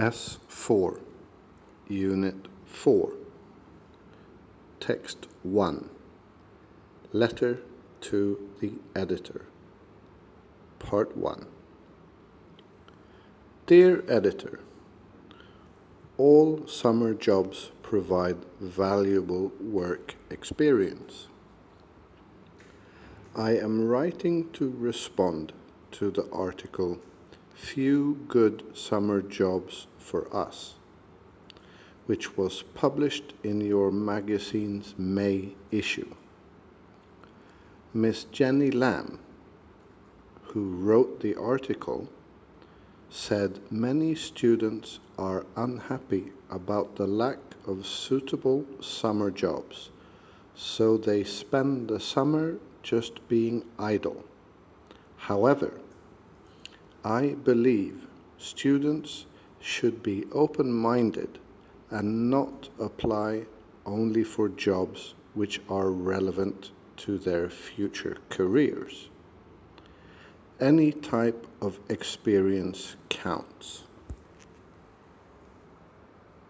S4, Unit 4, Text 1, Letter to the Editor, Part 1. Dear Editor, all summer jobs provide valuable work experience. I am writing to respond to the article Few Good Summer Jobs for Us, which was published in your magazine's May issue. Miss Jenny Lamb, who wrote the article, said many students are unhappy about the lack of suitable summer jobs, so they spend the summer just being idle. However, I believe students should be open-minded and not apply only for jobs which are relevant to their future careers. Any type of experience counts.